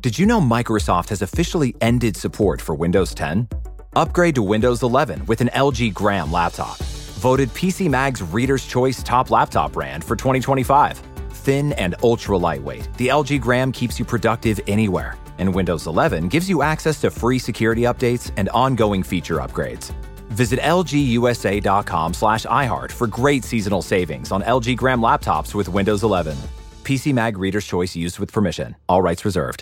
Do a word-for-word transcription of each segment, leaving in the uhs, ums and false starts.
Did you know Microsoft has officially ended support for Windows ten? Upgrade to Windows eleven with an L G Gram laptop. Voted P C Mag's Reader's Choice Top Laptop Brand for twenty twenty-five. Thin and ultra lightweight, the L G Gram keeps you productive anywhere. And Windows eleven gives you access to free security updates and ongoing feature upgrades. Visit lgusa.com slash iHeart for great seasonal savings on L G Gram laptops with Windows eleven. P C Mag Reader's Choice used with permission. All rights reserved.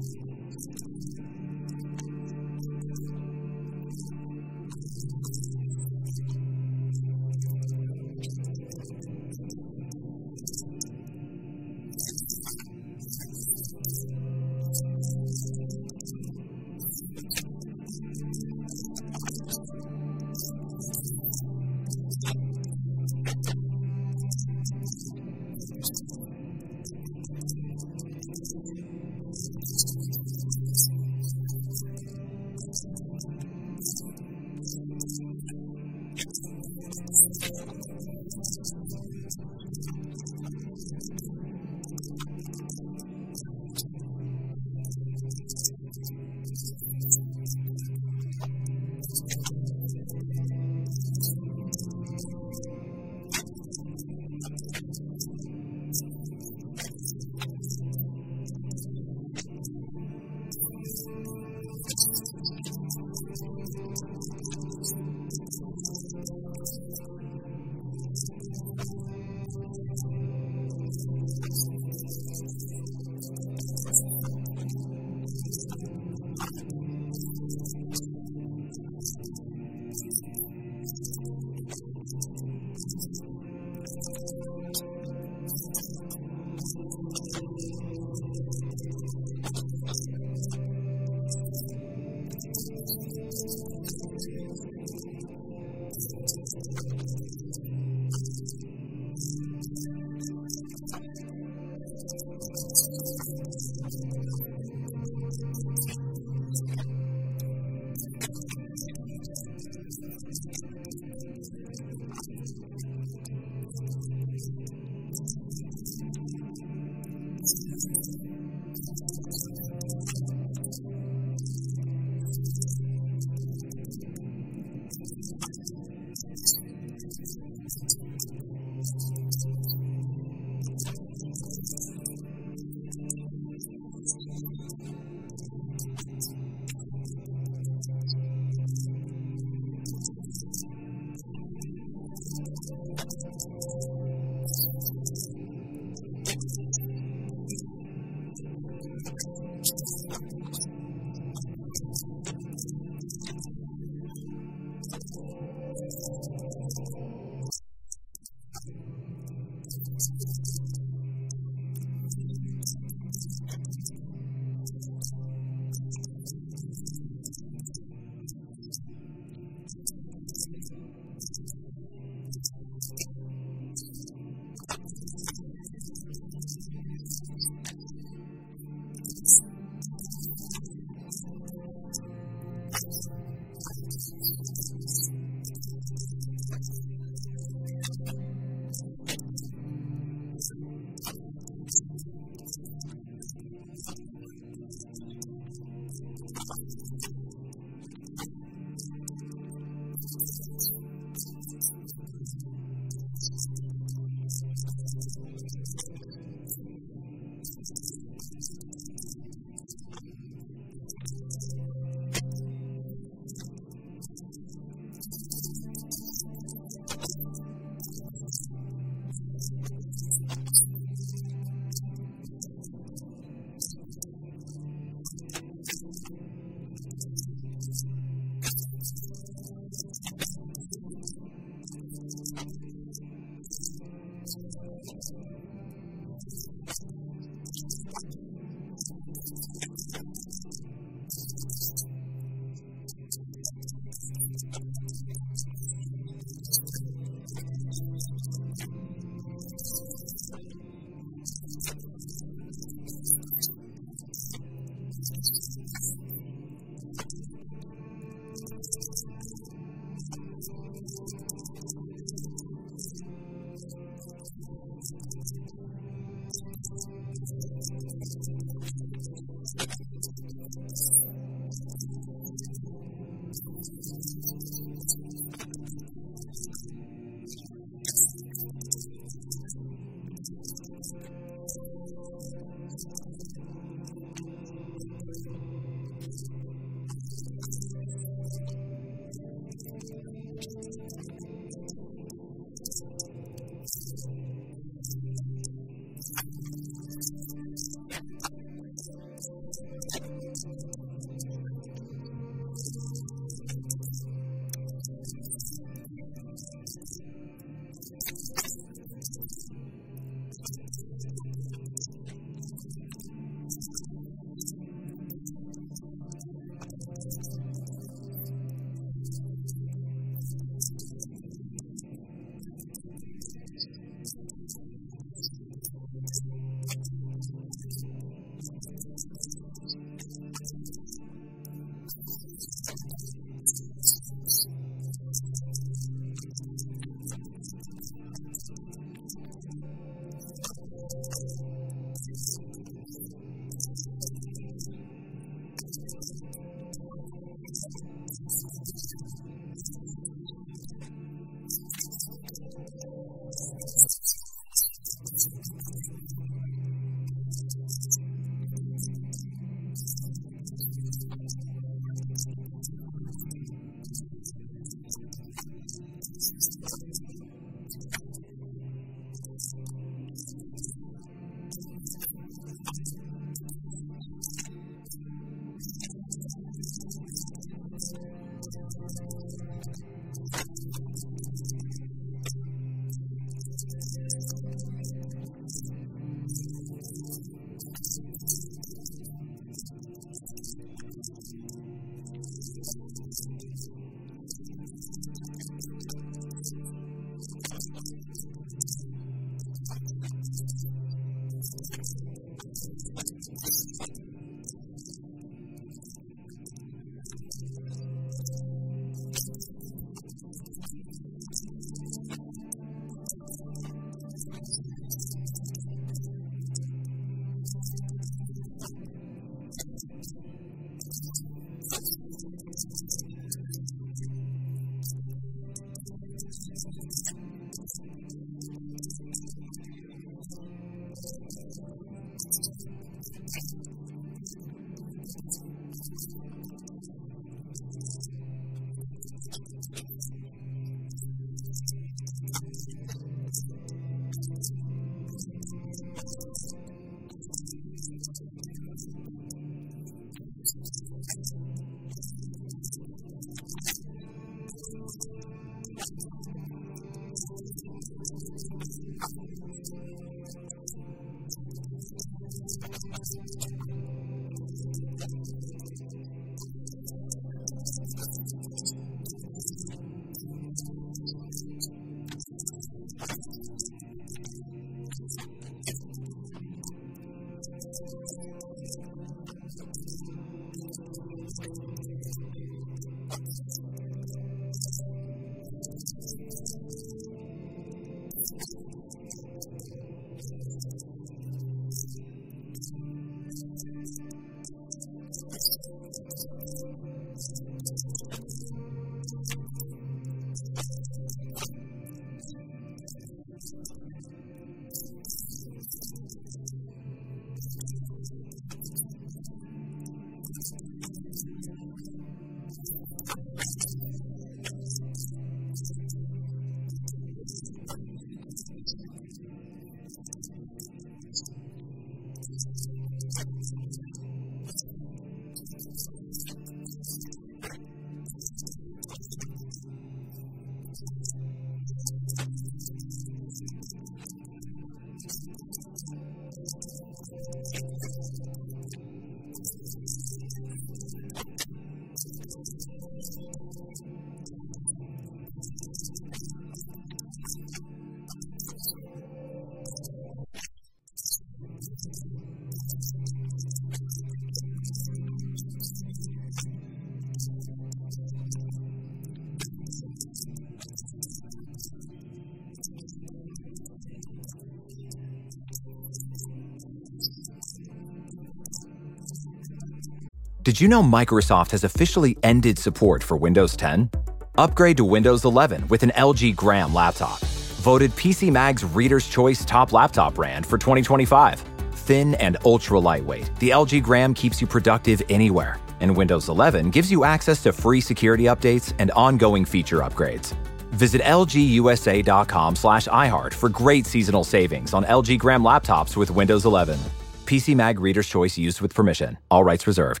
Did you know Microsoft has officially ended support for Windows ten? Upgrade to Windows eleven with an L G Gram laptop. Voted P C Mag's Reader's Choice Top Laptop Brand for twenty twenty-five. Thin and ultra lightweight, the L G Gram keeps you productive anywhere, and Windows eleven gives you access to free security updates and ongoing feature upgrades. Visit L G U S A dot com slash iHeart for great seasonal savings on L G Gram laptops with Windows eleven. P C Mag Reader's Choice used with permission. All rights reserved.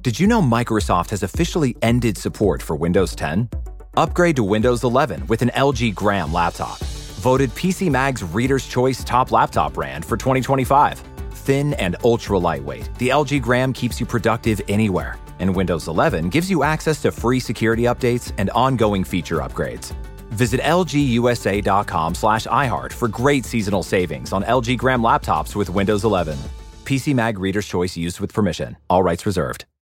Did you know Microsoft has officially ended support for Windows ten? Upgrade to Windows eleven with an L G Gram laptop. Voted P C Mag's Reader's Choice Top Laptop Brand for twenty twenty-five. Thin and ultra lightweight, the L G Gram keeps you productive anywhere. And Windows eleven gives you access to free security updates and ongoing feature upgrades. Visit lgusa.com slash iHeart for great seasonal savings on L G Gram laptops with Windows eleven. P C Mag Reader's Choice used with permission. All rights reserved.